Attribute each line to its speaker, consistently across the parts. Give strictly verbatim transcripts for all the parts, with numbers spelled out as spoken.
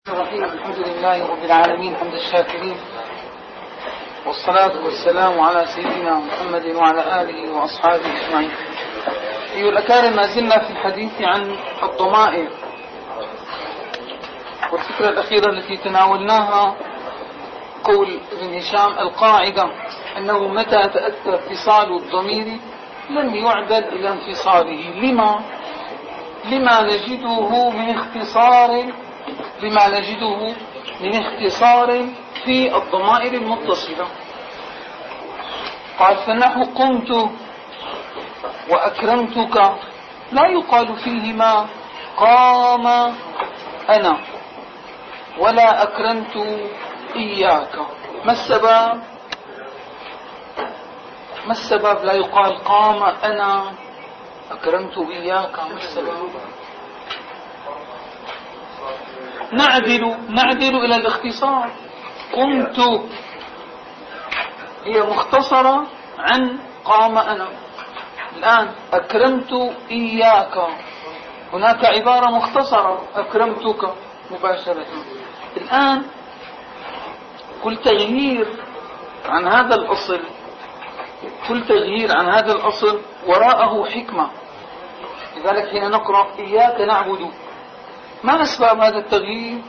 Speaker 1: الرحيم. الحمد لله رب العالمين حمد الشاكرين، والصلاة والسلام على سيدنا محمد وعلى آله وأصحابه أجمعين. أيها الأكارم، ما زلنا في الحديث عن الضمائر، والفكرة الأخيرة التي تناولناها قول ابن هشام القاعدة أنه متى تأتى اتصال الضمير لم يعدل إلى انفصاله. لما؟ لما نجده من اختصار لما نجده من اختصار في الضمائر المتصلة. قال فنحو قمت وأكرمتك لا يقال فيهما قام أنا ولا أكرمت إياك. ما السبب؟ ما السبب لا يقال قام أنا أكرمت إياك؟ ما السبب؟ نعدل نعدل إلى الاختصار. قمت هي مختصرة عن قام أنا. الآن أكرمت إياك هناك عبارة مختصرة أكرمتك مباشرة. الآن كل تغيير عن هذا الأصل كل تغيير عن هذا الأصل وراءه حكمة. لذلك حين نقرأ إياك نعبد، ما أسباب هذا التغيير؟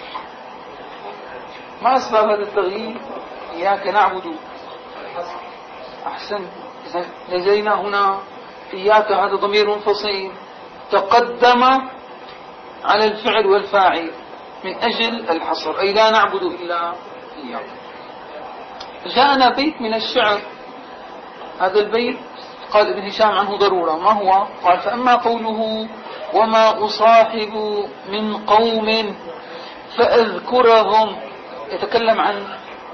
Speaker 1: ما أسباب هذا التغيير؟ إياك نعبد. أحسن. إذن لدينا هنا إياك هذا ضمير منفصل تقدم على الفعل والفاعل من أجل الحصر، أي لا نعبد إلا إياك. جاءنا بيت من الشعر، هذا البيت قال ابن هشام عنه ضرورة. ما هو؟ قال فأما قوله وما أصاحب من قوم فأذكرهم، يتكلم عن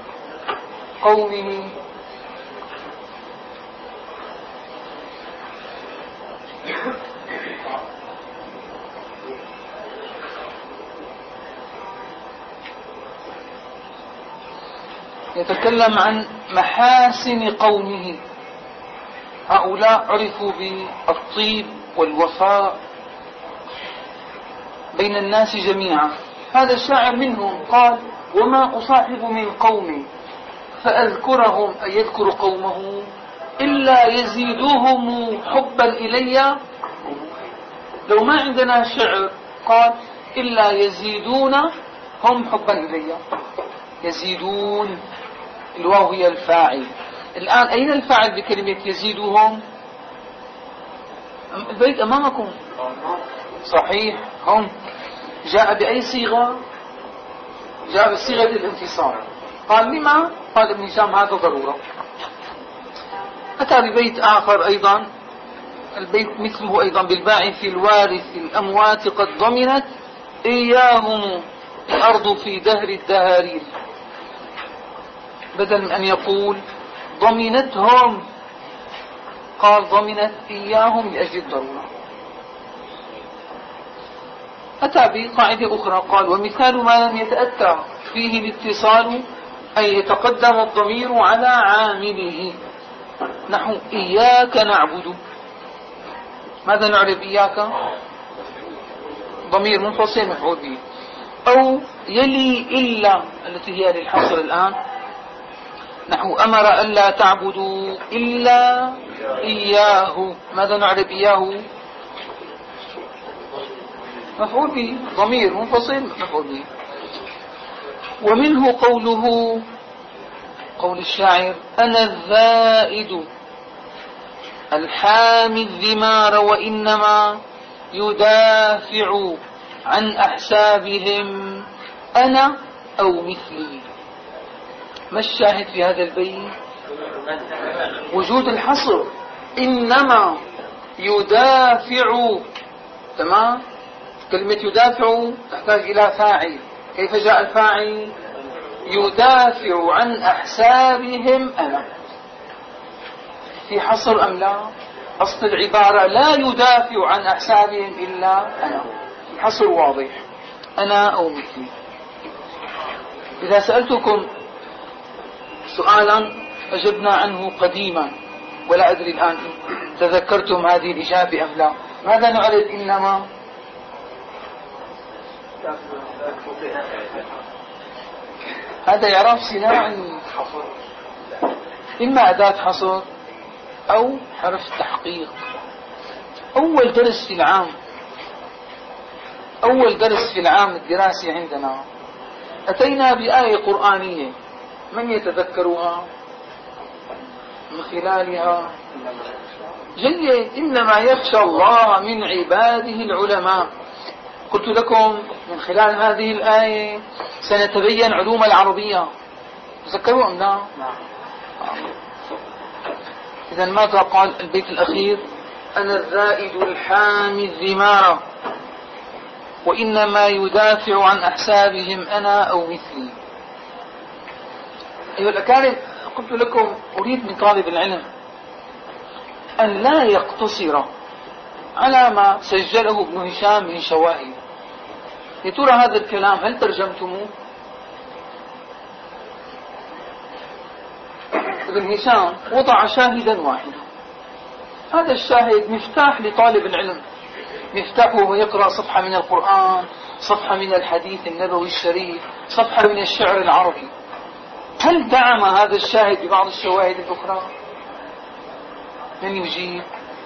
Speaker 1: قومه. يتكلم عن محاسن قومه. هؤلاء عرفوا بالطيب والوفاء بين الناس جميعا. هذا الشاعر منهم قال وما أصاحب من قوم فأذكرهم، أي يذكر قومه، إلا يزيدوهم حبا إلي. لو ما عندنا شعر قال إلا يزيدون هم حبا إلي. يزيدون، الواو هي الفاعل. الآن أين الفاعل بكلمة يزيدهم؟ البيت أمامكم صحيح. هم جاء بأي صيغة؟ جاء بصيغة الانتصار. قال لما؟ قال ابن هشام هذا ضرورة. أتى ببيت آخر أيضا، البيت مثله أيضا بالباعث الوارث الأموات قد ضمنت إياهم الأرض في دهر الدهارير، بدل من أن يقول ضمنتهم قال ضمنت إياهم لأجل الضرورة. أتى بقاعدة أخرى قال ومثال ما لم يتأتى فيه الاتصال أي يتقدم الضمير على عامله، نحو إياك نعبد. ماذا نعرف إياك؟ ضمير منفصل مفعول به. أو يلي إلا التي هي للحصر الآن، نحو أمر ألا تعبدوا إلا إياه. ماذا نعرف إياه؟ مفعول به، ضمير منفصل مفعول به. ومنه قوله قول الشاعر أنا الذائد الحامي الذمار وإنما يدافع عن أحسابهم أنا أو مثلي. ما الشاهد في هذا البيت؟ وجود الحصر. إنما يدافع، تمام. كلمة يدافع تحتاج إلى فاعل. كيف جاء الفاعل؟ يدافع عن أحسابهم أنا. في حصر أم لا؟ أصل العبارة لا يدافع عن أحسابهم إلا أنا. الحصر واضح، أنا أو مثلي. إذا سألتكم سؤالا أجبنا عنه قديما ولا أدري الآن تذكرتم هذه الإجابة أم لا، ماذا نعرف؟ إنما هذا إعراب صناعي، إما أداة حصر أو حرف تحقيق. أول درس في العام أول درس في العام الدراسي عندنا أتينا بآية قرآنية، من يتذكرها من خلالها؟ جيد، إنما يخشى الله من عباده العلماء. قلت لكم من خلال هذه الآية سنتبين علوم العربية، تذكروا أم لا؟ إذا ماذا قال البيت الأخير؟ أنا الزائد الحامي الذمارة، وإنما يدافع عن أحسابهم أنا أو مثلي. أيها الأكارم، قلت لكم أريد من طالب العلم أن لا يقتصر على ما سجله ابن هشام من شواهد. يا ترى هذا الكلام هل ترجمتموه؟ ابن هشام وضع شاهدا واحدا، هذا الشاهد مفتاح لطالب العلم، مفتاحه ويقرأ صفحة من القرآن، صفحة من الحديث النبوي الشريف، صفحة من الشعر العربي. هل دعم هذا الشاهد ببعض الشواهد الأخرى؟ من يجيب؟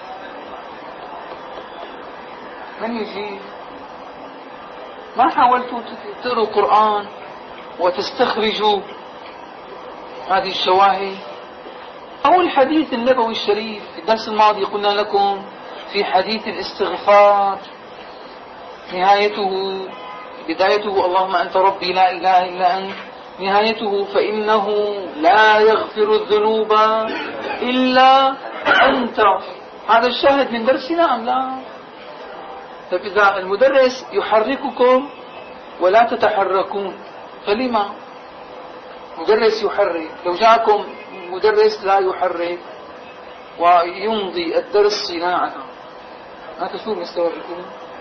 Speaker 1: من يجيب؟ ما حاولتوا تقرأوا القرآن وتستخرجوا هذه الشواهد؟ أو الحديث النبوي الشريف. في الدرس الماضي قلنا لكم في حديث الاستغفار نهايته بدايته اللهم أنت ربي لا إله إلا أنت، نهايته فإنه لا يغفر الذنوب إلا أنت. هذا الشاهد من درسنا أم لا؟ طيب إذا المدرس يحرككم ولا تتحركون فلما؟ مدرس يحرك، لو جاءكم مدرس لا يحرك ويمضي الدرس صناعة، ما تشوفوا مستوى الكلام؟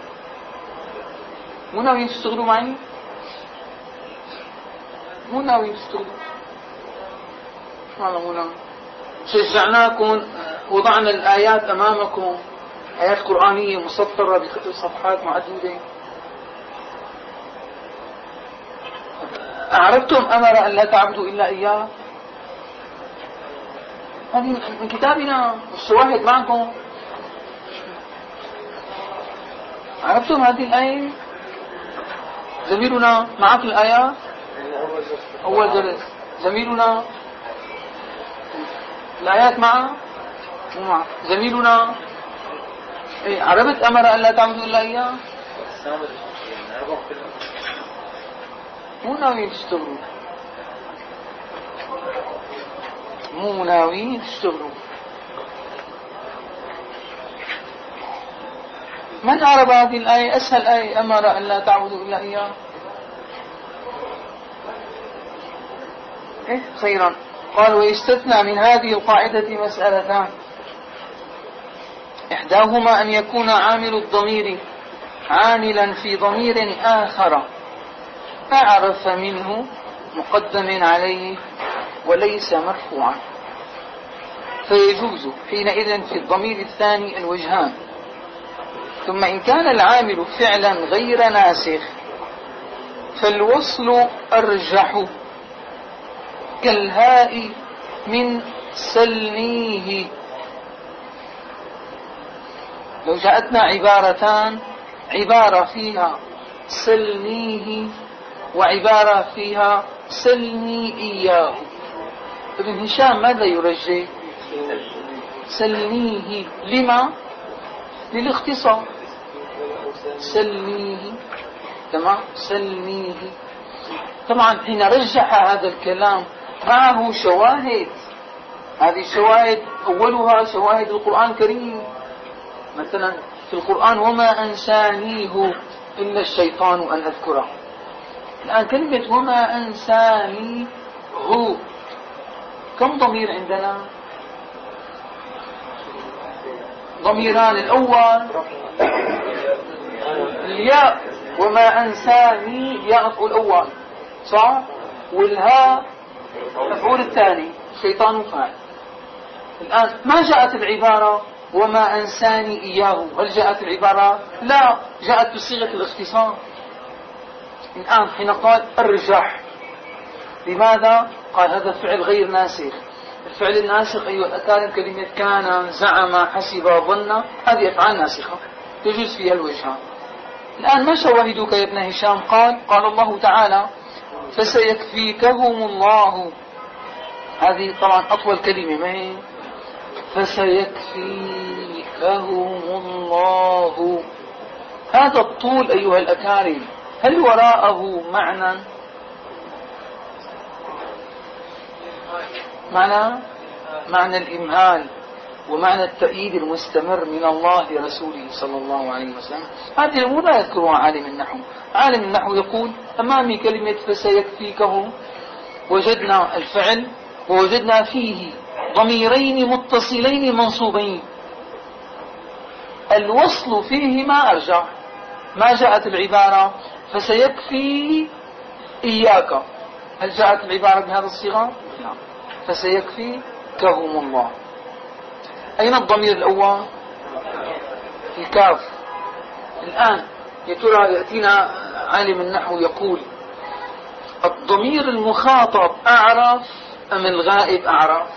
Speaker 1: مو ناويين تشتغلوا معي؟ مو ناويين تشتغلوا؟ والله مو ناويين. شجعناكم، وضعنا الآيات أمامكم، آيات قرآنية مسطرة بكتب صفحات معدودة. أعرفتم أمر أن لا تعبدوا إلا إياه؟ هذه من كتابنا، الشواهد معكم. عرفتم هذه الآية؟ زميلنا معك الآيات؟ أول درس زميلنا الآيات معه؟ مو معه. زميلنا إيه عرفت أمر أن لا تعبدوا إلا إياه؟ مو ناويين تشتغلوا، مو ناويين تشتغلوا. من عرف هذه الآية؟ أسهل آية، أمر أن لا تعبدوا إلا إياه. إيه خيرا. قال ويستثنى من هذه القاعدة مسألتان، إحداهما أن يكون عامل الضمير عاملا في ضمير آخر أعرف منه مقدم عليه وليس مرفوعا، فيجوز حينئذ في الضمير الثاني الوجهان. ثم إن كان العامل فعلا غير ناسخ فالوصل أرجح، كالهاء من سلنيه. لو جاءتنا عبارتان، عبارة فيها سلنيه وعبارة فيها سلني إياه، ابن هشام ماذا يرجح؟ سلنيه. لما؟ للاختصار. سلنيه، تمام، سلنيه. طبعا حين رجح هذا الكلام معه شواهد، هذه الشواهد أولها شواهد القرآن الكريم. مثلا في القرآن وما أنسانيه إلا الشيطان أن أذكره. الآن كلمة وما أنسانيه كم ضمير عندنا؟ ضميران. الأول الياء، وما أنساني ياء مفعول الأول صح، والهاء مفعول الثاني، شيطان فاعل. الآن ما جاءت العبارة وما أنساني إياه، هل جاءت العبارة؟ لا، جاءت بصيغة الاختصار. الآن حين قال ارجع، لماذا؟ قال هذا فعل غير ناسخ. الفعل الناسخ أيها الأكارم كلمة كان، زعم، حسب، ظن، هذه أفعال ناسخة يجوز فيها الوجهان. الآن ما شواهدك يا ابن هشام؟ قال قال الله تعالى فسيكفيكهم الله. هذه طبعا أطول كلمة، ما هي؟ فسيكفيكهم الله. هذا الطول أيها الأكارم هل وراءه معنى معنى معنى الإمهال ومعنى التأييد المستمر من الله لرسوله صلى الله عليه وسلم؟ هذه الأمور لا يذكرها عالم النحو. عالم النحو يقول أمامي كلمة فسيكفيكهم، وجدنا الفعل ووجدنا فيه ضميرين متصلين منصوبين، الوصل فيهما أرجع. ما جاءت العبارة فسيكفي إياك، هل جاءت العبارة بهذا الصيغة؟ نعم. فسيكفيكهم الله. أين الضمير الأول؟ الكاف. الآن يا ترى يأتينا عالم النحو يقول الضمير المخاطب أعرف أم الغائب أعرف؟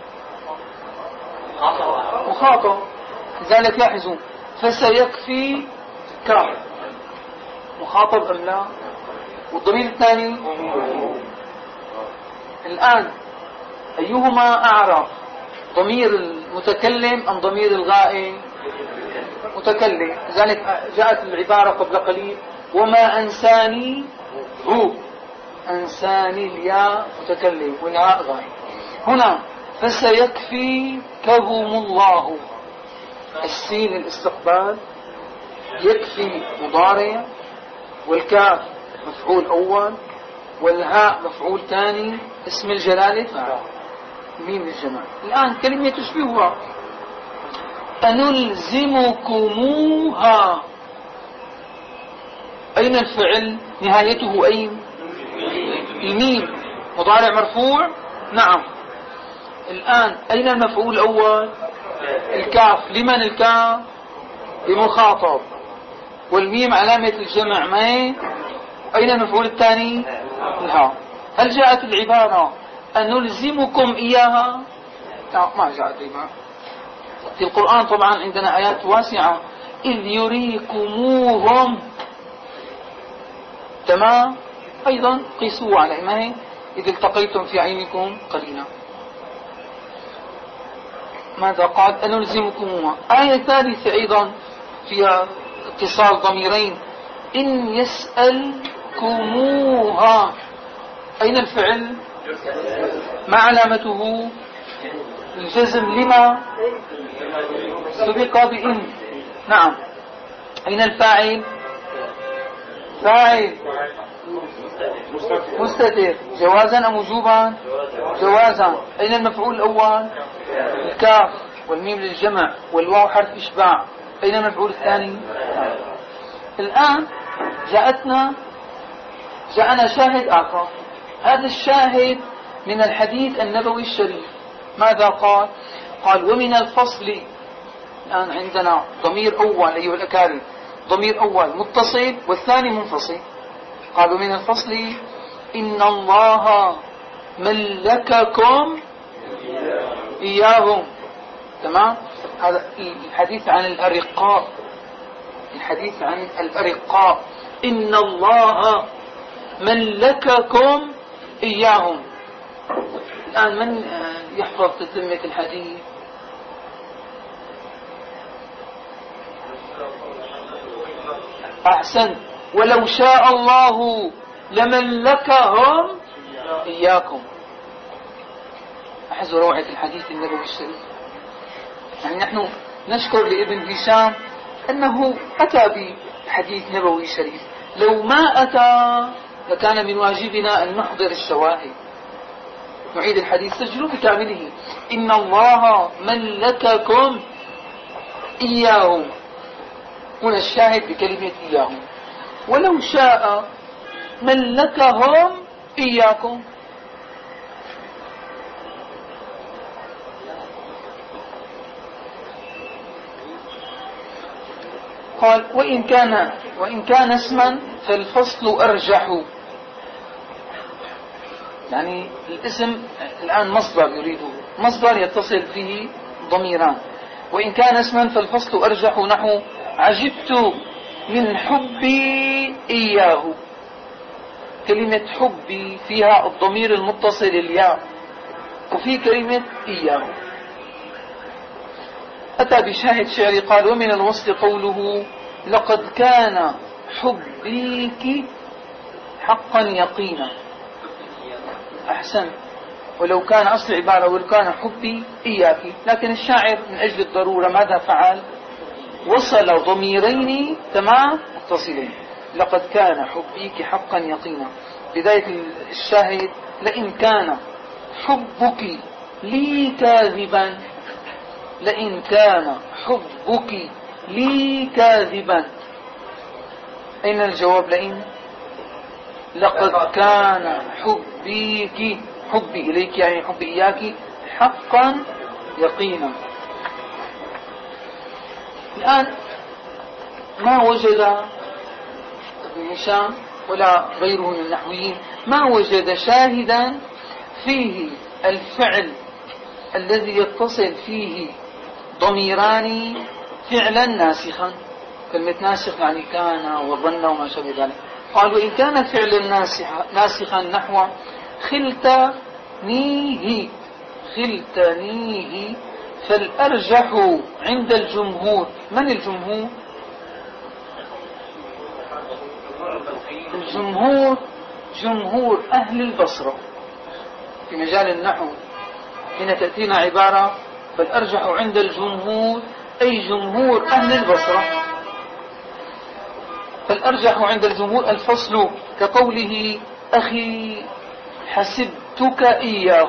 Speaker 1: مخاطب. لذلك لاحظوا فسيكفي كاف مخاطب أم لا؟ والضمير الثاني الآن أيهما أعرف، ضمير المتكلم أم ضمير الغائب؟ متكلم. لذلك جاءت العبارة قبل قليل وما أنساني هو، أنساني الياء متكلم والياء غائب. هنا فسيكفيكهم الله، السين الاستقبال، يكفي مضارع، والكاف مفعول أول، والهاء مفعول ثاني، اسم الجلالة فاعل، ميم الجمال. الآن كلمة تشبهها أنلزمكموها، أين الفعل؟ نهايته أين؟ الميم، مضارع مرفوع. نعم. الآن أين المفعول الأول؟ الكاف. لمن الكاف؟ لمخاطب. والميم علامة الجمع ما هي؟ أين المفعول الثاني؟ الهاء. هل جاءت العبارة أنلزمكم إياها؟ لا، ما جاءت العبارة. في القرآن طبعا عندنا آيات واسعة، إذ يريكموهم، تمام. أيضا قيسوا على ما هي؟ إذ التقيتم في عينكم قليلا. ماذا قال؟ أنلزمكموها. آية ثالثة أيضا فيها اتصال ضميرين، إن يسألكموها، أين الفعل؟ ما علامته؟ الجزم. لما؟ سبق بإن. نعم. أين الفاعل؟ فاعل مستتر. جوازا أم وجوبا؟ جوازا. أين المفعول الأول؟ الكاف، والميم للجمع، والواو حرف إشباع. أين المفعول الثاني؟ الآن جاءتنا جاءنا شاهد آخر. هذا الشاهد من الحديث النبوي الشريف. ماذا قال؟ قال ومن الفصل. الآن عندنا ضمير أول أيها الأكارم، ضمير أول متصل والثاني منفصل. قال ومن الفصل إن الله ملككم إياهم. تمام. هذا الحديث عن الأرقاء، الحديث عن الأرقاء. إن الله ملككم إياهم. الآن من يحفظ تتمة الحديث؟ أحسن. ولو شاء الله لملكهم إياكم. أحسن روعة الحديث النبوي الشريف. يعني نحن نشكر لابن هشام أنه أتى بحديث نبوي شريف. لو ما أتى لكان من واجبنا أن نحضر الشواهد. نعيد الحديث سجلوا بكامله. إن الله ملككم إياهم. هنا الشاهد بكلمة إياهم. ولو شاء ملكهم إياكم. قال وإن كان وإن كان اسما فالفصل أرجح. يعني الاسم الآن مصدر يريده، مصدر يتصل فيه ضميران. وإن كان اسما فالفصل أرجح، نحو عجبت من حبي إياه. كلمة حبي فيها الضمير المتصل الياء، وفي كلمة إياه. أتى بشاهد شعري قال: ومن الوصل قوله لقد كان حبيك حقا يقينا. أحسن. ولو كان أصل عبارة ولو كان حبي إياك، لكن الشاعر من أجل الضرورة ماذا فعل؟ وصل ضميرين تمام متصلين. لقد كان حبيك حقا يقينا. بداية الشاهد: لئن كان حبك لي كاذبا، لئن كان حبك لي كاذبا. أين الجواب؟ لئن. لقد كان حبيك، حبي إليك يعني حبي إياك، حقا يقينا. الآن ما وجد ابن هشام ولا غيره من النحويين ما وجد شاهدا فيه الفعل الذي يتصل فيه ضميران فعلا ناسخا. كلمة ناسخ يعني كان وظن وما شابه ذلك. قال: وإن كان فعلا ناسخا نحو خلتنيه، خلتنيه، فالأرجح عند الجمهور. من الجمهور؟ الجمهور جمهور أهل البصرة في مجال النحو. حين تأتينا عبارة فالأرجح عند الجمهور، أي جمهور أهل البصرة. فالأرجح عند الجمهور الفصل، كقوله أخي حسبتك إياه،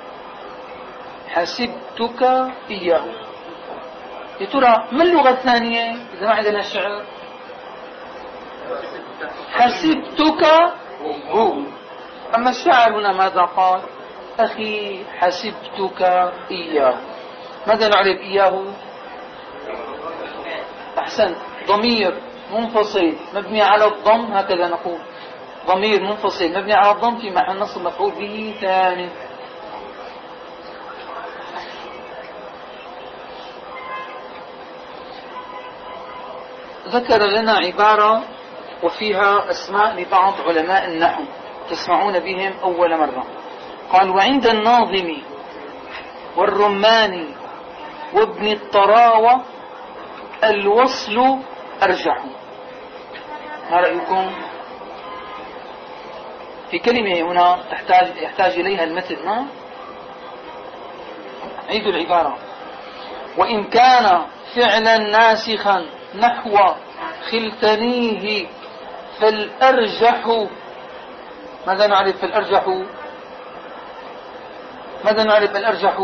Speaker 1: حسبتك إياه. يا ترى ما اللغة الثانية إذا ما عندنا الشعر؟ حسبتك هو. أما الشاعر هنا ماذا قال؟ أخي حسبتك إياه. ماذا نعرف إياه؟ أحسن. ضمير منفصل مبني على الضم، هكذا نقول ضمير منفصل مبني على الضم في محل نصب مفعول به ثاني. ذكر لنا عبارة وفيها أسماء لبعض علماء النحو تسمعون بهم أول مرة. قال: وعند الناظم والرماني وابن الطراوة الوصل أرجح. ما رأيكم؟ في كلمة هنا تحتاج يحتاج إليها المثل. ما عيد العبارة: وإن كان فعلا ناسخا نحو خلتنيه فالأرجح. ماذا نعرف في الأرجح؟ ماذا نعرف الأرجح؟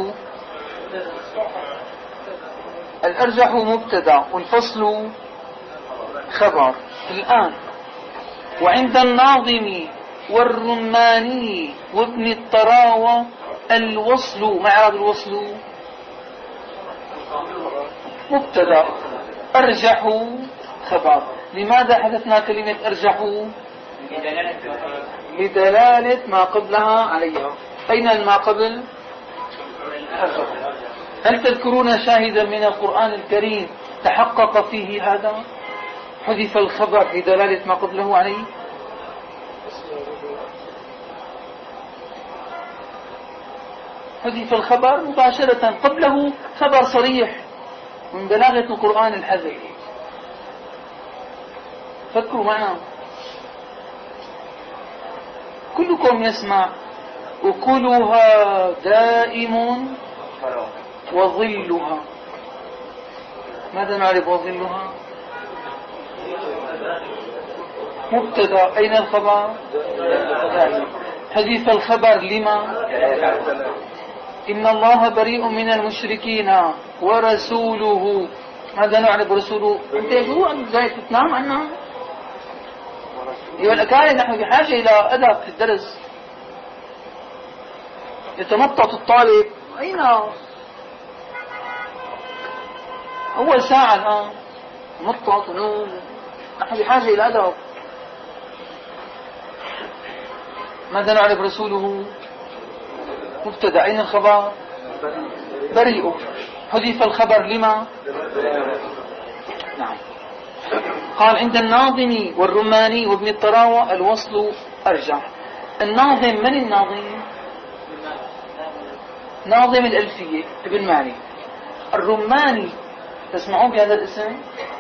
Speaker 1: الأرجح مبتدأ والفصل خبر. الآن وعند الناظم والرماني وابن الطراوة الوصل. ما إعراب الوصل؟ مبتدأ، أرجح خبر. لماذا حذفنا كلمة أرجح؟ لدلالة ما قبلها عليها. أين ما قبل؟ أرجح. هل تذكرون شاهدا من القرآن الكريم تحقق فيه هذا؟ حذف الخبر لدلالة ما قبله عليه. حذف الخبر مباشرة، قبله خبر صريح من بلاغة القرآن الحذف. فكروا معنا. كلكم يسمع أكلها دائم وظلها. ماذا نعرف وظلها؟ مبتدأ. أين الخبر؟ دائم. حذف الخبر لما؟ إن الله بريء من المشركين ورسوله. ماذا نعرف رسوله؟ أنت شو جاي تتنام عنها؟ يبقى كان نحن بحاجة إلى أدب في الدرس. يتنطط الطالب. أين أول ساعة الآن نطط ونوم نحن بحاجة إلى أدب. ماذا نعرف رسوله؟ مبتدأ. أين الخبر؟ بريء. حذف الخبر لما؟ نعم. قال عند الناظم والرماني وابن الطراوة الوصل أرجح. الناظم من الناظم؟ ناظم الألفية ابن مالك. الرماني تسمعون بهذا الاسم؟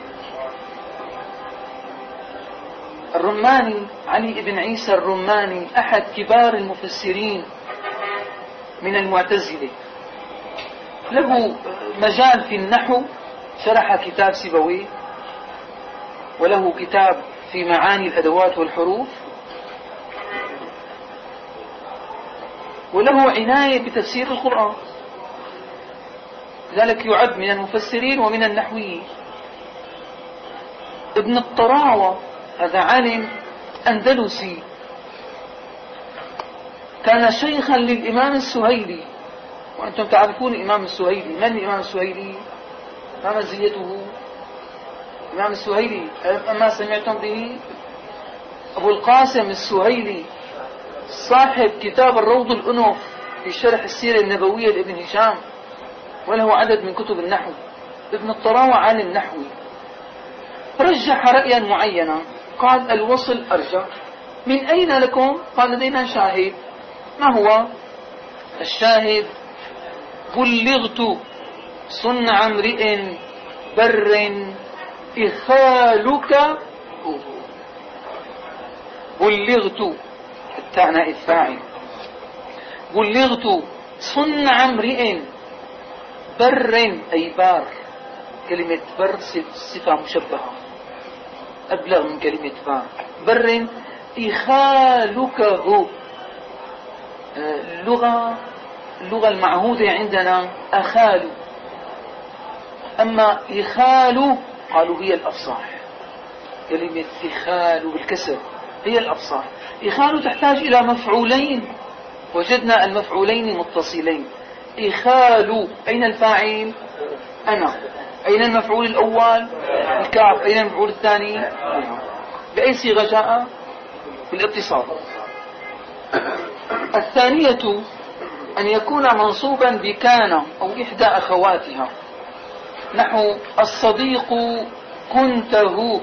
Speaker 1: الرماني علي بن عيسى الرماني أحد كبار المفسرين من المعتزلة، له مجال في النحو، شرح كتاب سيبويه، وله كتاب في معاني الأدوات والحروف، وله عناية بتفسير القرآن، لذلك يعد من المفسرين ومن النحويين. ابن الطراوة هذا عالم أندلسي، كان شيخا للإمام السهيلي، وأنتم تعرفون الإمام السهيلي. من الإمام السهيلي؟ ما مزيته؟ الإمام السهيلي أما سمعتم به؟ أبو القاسم السهيلي صاحب كتاب الروض الأنف في شرح السيرة النبوية لابن هشام، وله عدد من كتب النحو. ابن الطراوة عالم نحوي، رجح رأيا معينا، قال الوصل أرجح. من أين لكم؟ قال لدينا شاهد. ما هو الشاهد؟ بلغت صنع امرئ بر إخالك. بلغت التعنى الفاعل. بلغت صنع امرئ بر أي بار. كلمة بر صفة مشبهة أبلغ من كلمة بار. بر إخالكه. اللغة اللغة المعهودة عندنا أخال، أما إخال قالوا هي الأفصح. كلمة إخال بالكسر هي الأفصح. إخال تحتاج إلى مفعولين، وجدنا المفعولين متصلين. إخال أين الفاعل؟ أنا. أين المفعول الأول؟ الكاف. أين المفعول الثاني؟ أنا. بأي صيغة جاء؟ بالاتصال. الثانية أن يكون منصوبا بكان أو إحدى أخواتها، نحو الصديق كنته.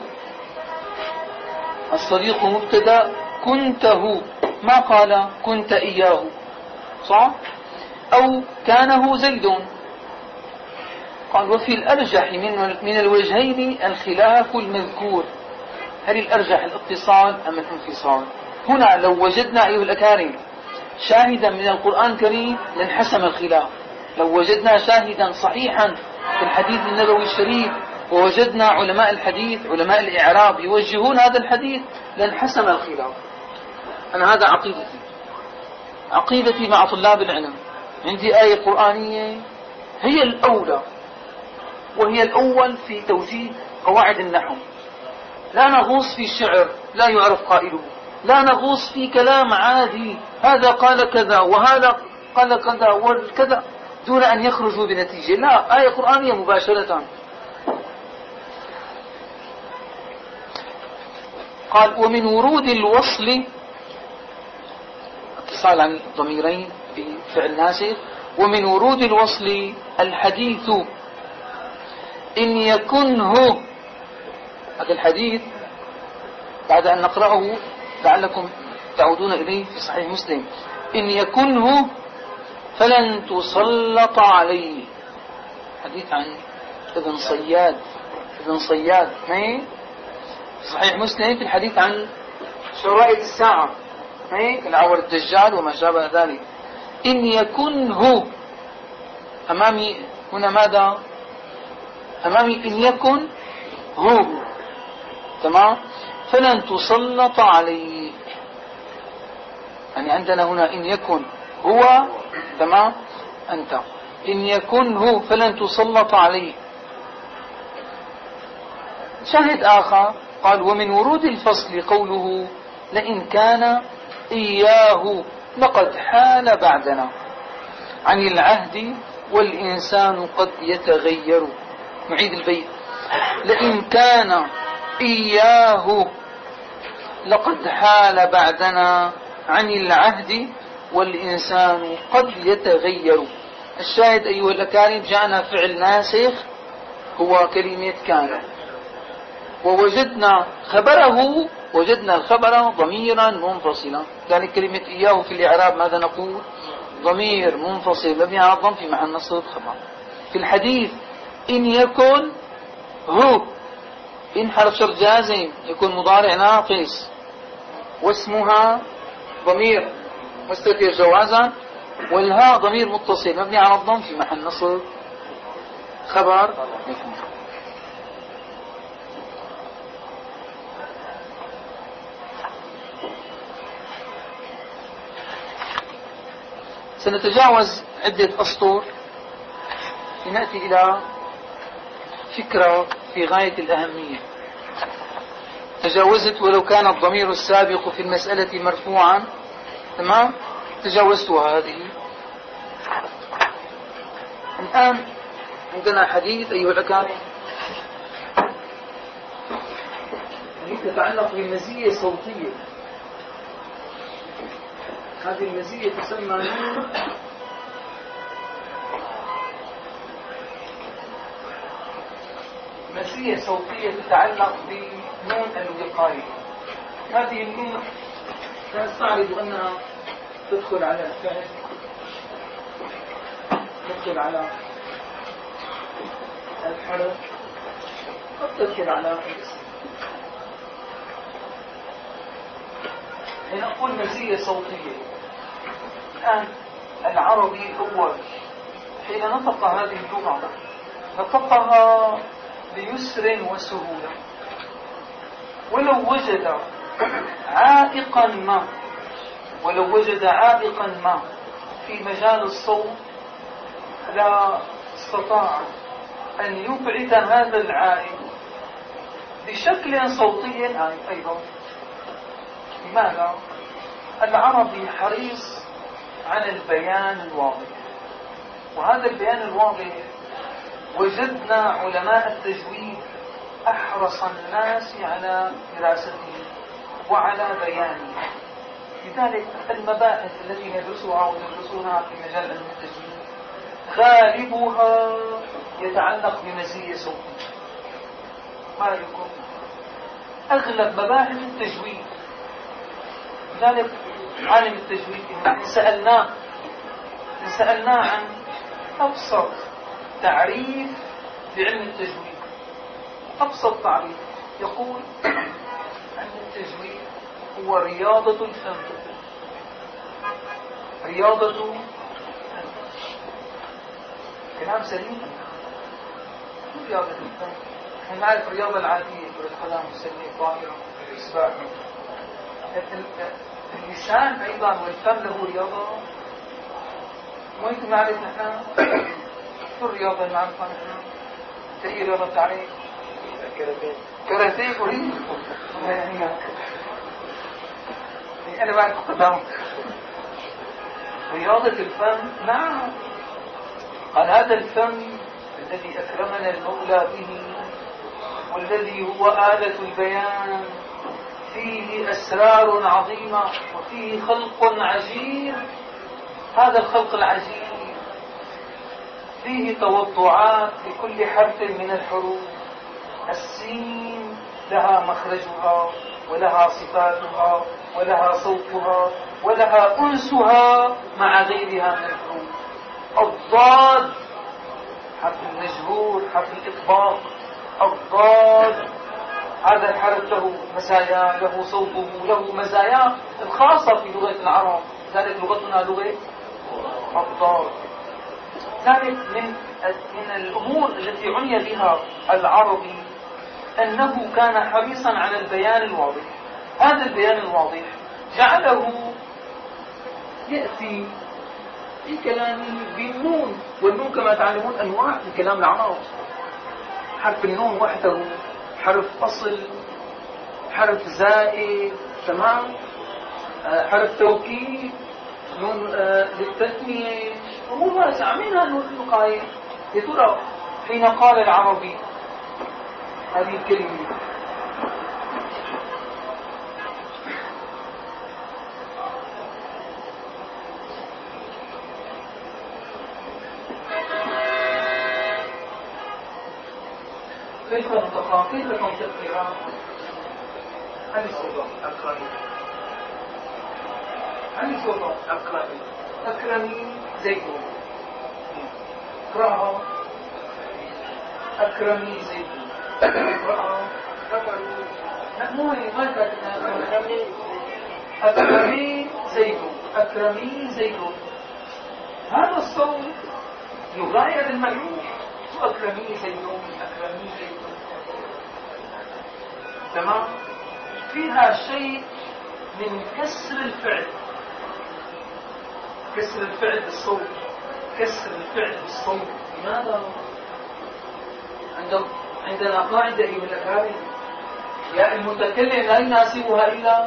Speaker 1: الصديق مبتدأ، كنته ما قال كنت إياه، صح؟ أو كانه زيد. قال وفي الأرجح من الوجهين الخلاف المذكور. هل الأرجح الاتصال أم الانفصال؟ هنا لو وجدنا أيها الأكارم شاهدا من القرآن الكريم لانحسم الخلاف. لو وجدنا شاهدا صحيحا في الحديث النبوي الشريف، ووجدنا علماء الحديث علماء الإعراب يوجهون هذا الحديث لانحسم الخلاف. أنا هذا عقيدتي عقيدتي مع طلاب العلم. عندي آية قرآنية هي الأولى وهي الأول في توجيه قواعد النحو. لا نغوص في شعر لا يعرف قائله، لا نغوص في كلام عادي هذا قال كذا وهذا قال كذا وكذا دون أن يخرجوا بنتيجة. لا، آية قرآنية مباشرة. قال ومن ورود الوصل اتصال عن الضميرين بفعل ناسخ. ومن ورود الوصل الحديث إن يكنه. هذا الحديث بعد أن نقرأه لعلكم تعودون إليه في صحيح مسلم. إن يكنه فلن تسلط عليه. حديث عن ابن صياد. ابن صياد في صحيح مسلم في الحديث عن شرائط الساعة العور الدجال وما شابه ذلك. إن يكنه أمامي هنا ماذا؟ أمامي إن يكن هو، تمام؟ فلن تسلط عليه. يعني عندنا هنا إن يكن هو، تمام؟ أنت إن يكن هو فلن تسلط عليه. شاهد آخر قال ومن ورود الفصل قوله لئن كان إياه لقد حال بعدنا عن العهد والإنسان قد يتغير. نعيد البيت. لئن كان إياه لقد حال بعدنا عن العهد والإنسان قد يتغير. الشاهد أيها الأكارم جاءنا فعل ناسخ هو كلمة كان، ووجدنا خبره، وجدنا الخبر ضميرا منفصلا. كانت كلمة إياه في الإعراب ماذا نقول؟ ضمير منفصل مبني على الضم في محل نصب خبر. في الحديث إن يكن هو، إن حرف شرط جازم يكون مضارع ناقص، واسمها ضمير مستتر جوازا، والهاء ضمير متصل مبني على الضم في محل نصب خبر. سنتجاوز عدة أسطر لنأتي إلى فكرة في غاية الأهمية. تجاوزت ولو كان الضمير السابق في المسألة مرفوعا، تمام، تجاوزتها هذه. الآن عندنا حديث أيها الأكارم يتعلق بالمزية الصوتية. هذه المزية تسمى نون مزية صوتية تتعلق بنون الوقاية. هذه النون نستعرض أنها تدخل على الفعل، تدخل على الحرف، قد تدخل على الاسم. لنقول مزية صوتية. الآن العربي الأول حين نطق هذه اللغة نطقها بيسر وسهولة، ولو وجد عائقا ما ولو وجد عائقا ما في مجال الصوت لا استطاع أن يبعد هذا العائق بشكل صوتي أيضا. لماذا؟ العربي حريص على البيان الواضح، وهذا البيان الواضح وجدنا علماء التجويد أحرص الناس على دراسته وعلى بيانه. لذلك المباحث التي ندرسها وندرسونها في مجال علم التجويد غالبها يتعلق بمزية صوتية. ما يكون أغلب مباحث التجويد. لذلك عالم التجويد إن سألناه إن سألناه عن أبسط تعريف لعلم التجويد، أبسط تعريف يقول أن التجويد هو رياضة الفم. رياضة كلام سليم. رياضة الفم نحن نعرف الرياضة العادية كرة القدم والسلة الطائرة السباحة. اللسان أيضا والفم له رياضة. وين نعرف نحن شو الرياضة اللي نعرفها نحن؟ تأيي رياضة تعريف كاراتيه. كاراتيه قولي. أنا بعد قدام رياضة الفم. نعم، قال هذا الفم الذي أكرمنا المولى به والذي هو آلة البيان فيه أسرار عظيمة وفيه خلق عجيب. هذا الخلق العجيب فيه توضعات لكل حرف من الحروف. السين لها مخرجها ولها صفاتها ولها صوتها ولها أنسها مع غيرها من الحروف. الضاد حرف المجهور، حرف الإطباق. الضاد هذا الحرف له مزايا، له صوته، له مزايا الخاصة في لغة العرب. ذلك لغتنا لغة الضاد. ذلك من من الأمور التي عني بها العربي أنه كان حريصا على البيان الواضح. هذا البيان الواضح جعله يأتي في كلامه بالنون، والنون كما تعلمون أنواع في كلام العرب. حرف النون وحده حرف فصل، حرف زائد، تمام، حرف توكيد، نون للتثنية، أمور واسعة. منها نون الوقاية. يا ترى حين قال العربي هذه الكلمة كيف نطقها؟ كيف تنطق القراءة؟ هل الصوت أكرمي؟ هل الصوت أكرمي؟ أكرمي زيد. اقرأها أكرمي زيد. اقرأها أكرمي. مو ما أكرمي أكرمي زيد. أكرمي زيد. هذا الصوت يغاير المألوف. أكرمي زيد. أكرمي زيد. تمام. فيها شيء من كسر الفعل. كسر الفعل بالصوت. كسر الفعل بالصوت. لماذا؟ عندنا قاعدة من الأكارم: يا المتكلم لا يناسبها إلا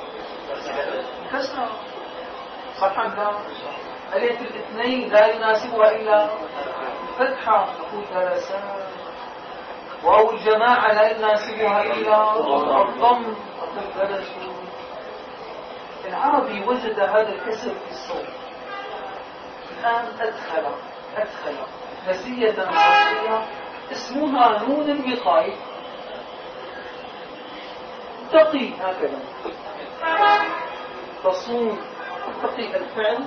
Speaker 1: كسرة. صح أم لا؟ ألية الاثنين لا يناسبها إلا فتحة. نقول ثلاثات. واو الجماعة لا يناسبها إلا الضم. العربي وجد هذا الكسر في الصوت. الآن أدخل أدخل مزية صوتية اسمها نون الوقاية. تقي هكذا تصون تقي الفعل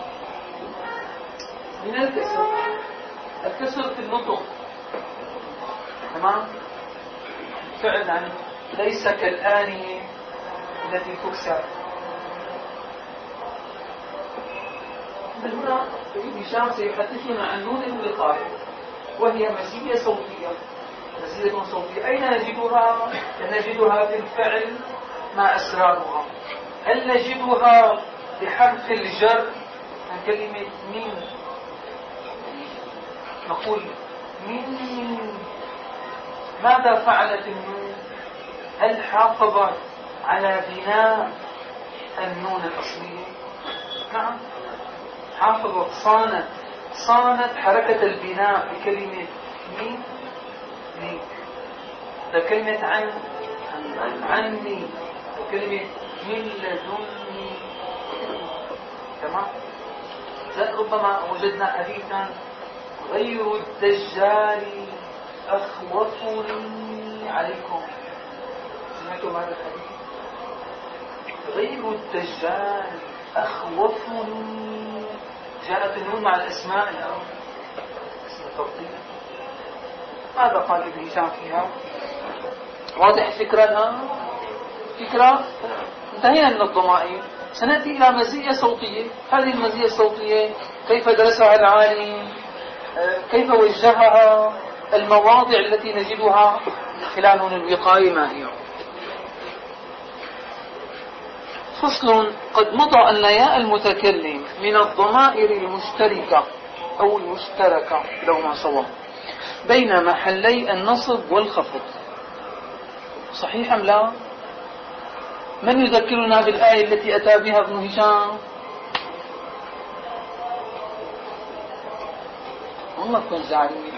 Speaker 1: من الكسر. الكسر في النطق. تمام. فعل يعني ليس كالآنية التي تكسر. من هنا هشام سيحدثنا عن نون الوقاية، وهي مزية صوتية. مزية صوتية أين نجدها؟ نجدها في الفعل. ما أسرارها؟ هل نجدها بحرف الجر عن كلمة من؟ نقول من. ماذا فعلت النون؟ هل حافظت على بناء النون الأصلية؟ نعم، حافظت. صانت صانت حركة البناء بكلمة من. من كلمة عن عني. كلمة من لدني. تمام. ربما وجدنا حديثا: غير الدجال أخوفني عليكم. سمعتم هذا الحديث؟ غير الدجال أخوفني. جاءت النون مع الأسماء الأول. اسم التوطيد. ماذا قال ابن هشام فيها؟ واضح الفكرة الآن؟ فكرة. انتهينا من الضمائر. سنأتي إلى مزية صوتية. هذه المزية الصوتية كيف درسها العالم؟ كيف وجهها؟ المواضع التي نجدها خلال نون الوقاية ما هي؟ فصل: قد مضى أن ياء المتكلم من الضمائر المشتركة أو المشتركة لهما سواء بين محلي النصب والخفض. صحيح أم لا؟ من يذكرنا بالآية التي أتى بها ابن هشام؟ والله كن زعلين.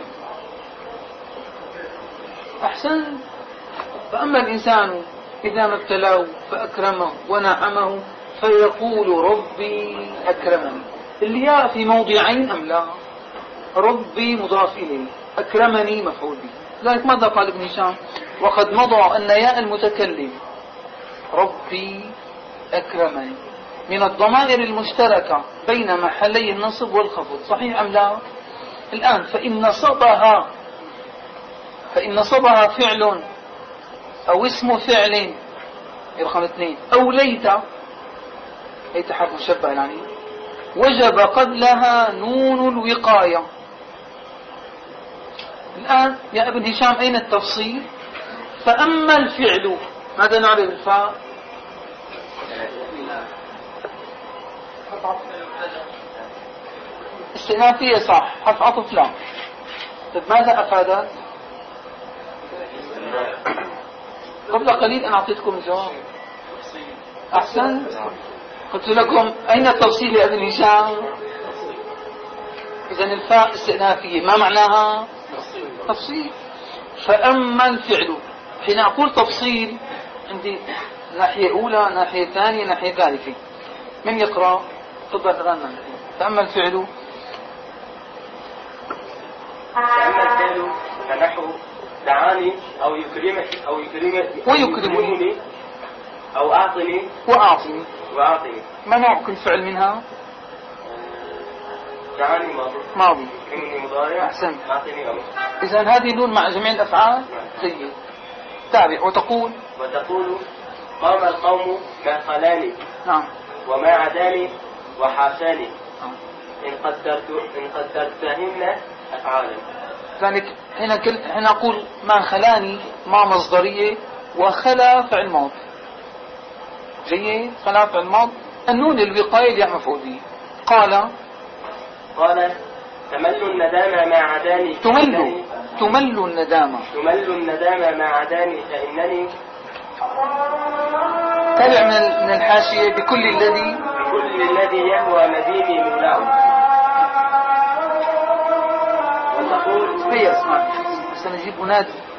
Speaker 1: أحسن. فأما الإنسان إذا ما ابتلاه فأكرمه ونعمه فيقول ربي أكرمني. الياء في موضعين أم لا؟ ربي مضاف إليه، أكرمني مفعول به. لذلك ماذا قال ابن هشام؟ وقد مضى أن ياء المتكلم ربي أكرمني من الضمائر المشتركة بين محلي النصب والخفض. صحيح أم لا؟ الآن فإن نصبها فإن نصبها فعل أو اسم فعل رقم اثنين أو ليت ليت حرف مشبه يعني وجب قبلها نون الوقاية. الآن يا ابن هشام أين التفصيل؟ فأما الفعل ماذا نعرف الفاء؟ استئنافية صح، حرف عطف لا. طيب ماذا أفادت؟ قبل قليل أنا أعطيتكم جواب. أحسن. قلت لكم أين التفصيل يا ابن هشام؟ إذن الفاء استئنافية ما معناها؟ تفصيل. فأما الفعل حين أقول تفصيل عندي ناحية أولى، ناحية ثانية، ناحية ثالثة. من يقرأ؟ تفضل غنى. فأما الفعل
Speaker 2: فأما الفعل فنحو دعاني أو يكرمني أو يكرمني
Speaker 1: ويكرمني
Speaker 2: أو أعطني
Speaker 1: وأعطني.
Speaker 2: وأعطني.
Speaker 1: ما نوع كل فعل منها؟
Speaker 2: دعاني ماضي
Speaker 1: ماضي.
Speaker 2: يكرمني مضارع.
Speaker 1: أحسن.
Speaker 2: أعطني أمر.
Speaker 1: إذن هذه نون مع جميع الأفعال. جيد. تابع. وتقول
Speaker 2: وتقول قام القوم ما خلاني.
Speaker 1: نعم.
Speaker 2: وما عداني وحاشاني.
Speaker 1: نعم.
Speaker 2: إن قدرت إن قدرتهن أفعالا.
Speaker 1: ذلك هنا كل هنا أقول ما خلاني ما مصدرية، وخلا فعل ماض. جيد. خلا فعل ماض. النون الوقاية يا مفعول به. قال
Speaker 2: قال تمل الندامة ما عداني.
Speaker 1: تمل تمل الندامة.
Speaker 2: تمل الندامة ما عداني فإنني.
Speaker 1: تابع من من الحاشية بكل الذي
Speaker 2: بكل الذي يهوى مديني مولاه. وتقول
Speaker 1: هي اسمع سنجيب أنادي